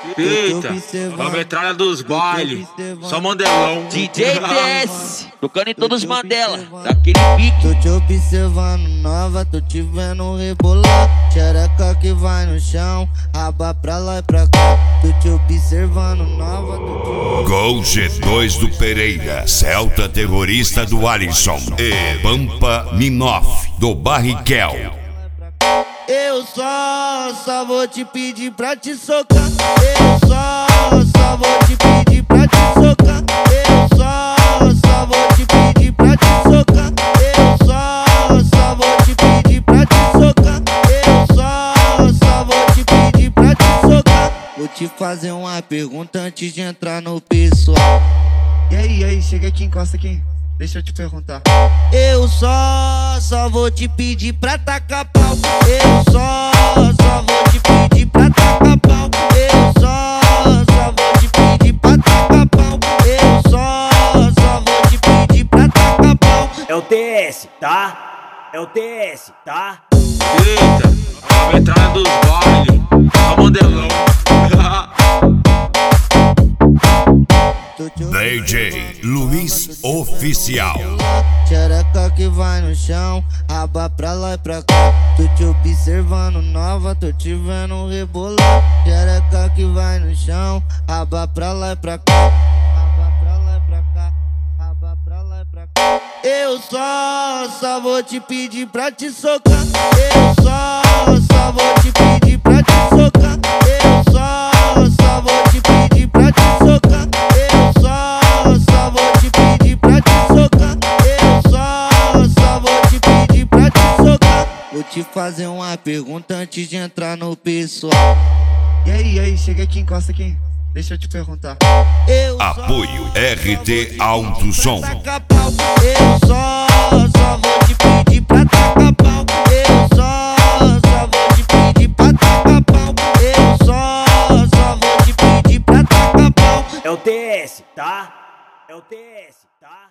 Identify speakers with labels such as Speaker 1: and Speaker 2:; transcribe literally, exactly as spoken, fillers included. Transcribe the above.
Speaker 1: Eita, a metralha dos bailes, só Mandelão.
Speaker 2: D J T S, tocando em todos os Mandela, daquele pique.
Speaker 3: Tô te observando nova, tô te vendo rebolar. Xereca que vai no chão, raba pra lá e pra cá. Tô te observando nova, tô te...
Speaker 4: Gol G dois do Pereira, Celta terrorista do Alisson e Pampa Minoff do Barrichello.
Speaker 3: Eu só, só vou te pedir pra te socar. Eu só, só vou te pedir pra te socar. Eu só, só vou te pedir pra te socar. Eu só, só vou te pedir pra te socar. Eu só, só vou te pedir pra te socar. Vou te fazer uma pergunta antes de entrar no pessoal.
Speaker 5: E aí, e aí, chega aqui, encosta aqui. Deixa eu te perguntar.
Speaker 3: Eu só, só vou te pedir pra tacar pau. Eu só, só vou te pedir pra tacar pau. Eu só, só vou te pedir pra tacar pau. Eu só, só vou te pedir pra tacar pau.
Speaker 6: É o T S, tá? É o T S, tá?
Speaker 1: Eita, a metralha dos bailes, só Mandelão.
Speaker 4: D J Luiz Oficial.
Speaker 3: Xereca que vai no chão, raba pra lá e pra cá. Tô te observando nova, tô te vendo rebolar. Xereca que vai no chão, raba pra lá e pra cá. Raba pra lá e pra cá, raba pra lá e pra cá. Eu só, só vou te pedir pra te socar. Eu só, só vou te pedir pra te socar. Eu só, só vou te pedir pra te socar. Eu só, só vou te pedir pra te socar. Eu só, só vou te pedir pra te socar. Vou te fazer uma pergunta antes de entrar no pessoal.
Speaker 5: E aí, e aí, chega aqui, encosta aqui. Deixa eu te perguntar.
Speaker 3: Eu
Speaker 4: Apoio R T Alto Som.
Speaker 3: Eu só, só vou te pedir pra tacar pau. Eu só, só vou te pedir pra tacar pau. Eu só, só vou te pedir pra tacar pau.
Speaker 6: É o T S, tá? É o T S, tá?